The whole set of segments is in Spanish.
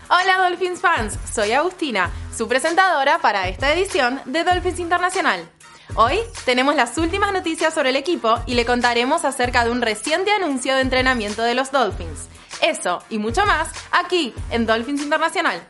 Hola Dolphins fans, soy Agustina, su presentadora para esta edición de Dolphins Internacional. Hoy tenemos las últimas noticias sobre el equipo y le contaremos acerca de un reciente anuncio de entrenamiento de los Dolphins. Eso y mucho más aquí en Dolphins Internacional.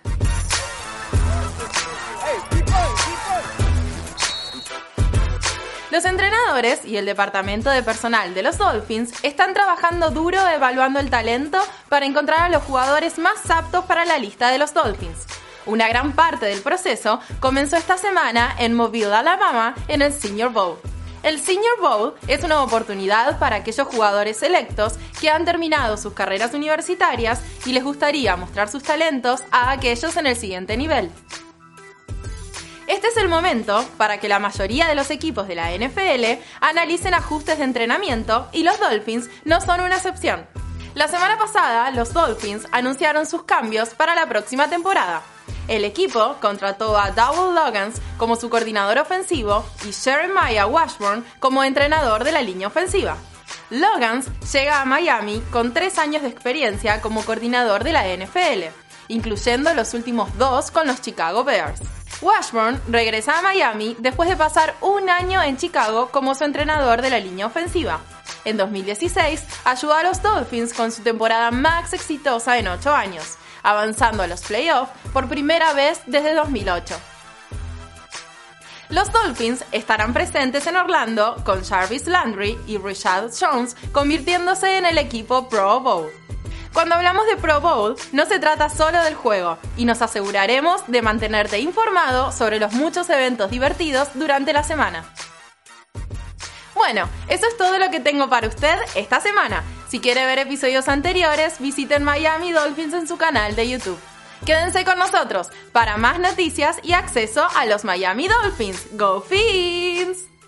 Los entrenadores y el departamento de personal de los Dolphins están trabajando duro evaluando el talento para encontrar a los jugadores más aptos para la lista de los Dolphins. Una gran parte del proceso comenzó esta semana en Mobile, Alabama, en el Senior Bowl. El Senior Bowl es una oportunidad para aquellos jugadores selectos que han terminado sus carreras universitarias y les gustaría mostrar sus talentos a aquellos en el siguiente nivel. Este es el momento para que la mayoría de los equipos de la NFL analicen ajustes de entrenamiento y los Dolphins no son una excepción. La semana pasada, los Dolphins anunciaron sus cambios para la próxima temporada. El equipo contrató a Dowell Loggains como su coordinador ofensivo y Jeremiah Washburn como entrenador de la línea ofensiva. Loggains llega a Miami con 3 años de experiencia como coordinador de la NFL, incluyendo los últimos 2 con los Chicago Bears. Washburn regresa a Miami después de pasar un año en Chicago como su entrenador de la línea ofensiva. En 2016, ayudó a los Dolphins con su temporada más exitosa en 8 años, avanzando a los playoffs por primera vez desde 2008. Los Dolphins estarán presentes en Orlando con Jarvis Landry y Rashad Jones convirtiéndose en el equipo Pro Bowl. Cuando hablamos de Pro Bowl, no se trata solo del juego, y nos aseguraremos de mantenerte informado sobre los muchos eventos divertidos durante la semana. Bueno, eso es todo lo que tengo para usted esta semana. Si quiere ver episodios anteriores, visiten Miami Dolphins en su canal de YouTube. Quédense con nosotros para más noticias y acceso a los Miami Dolphins. ¡Go Fins!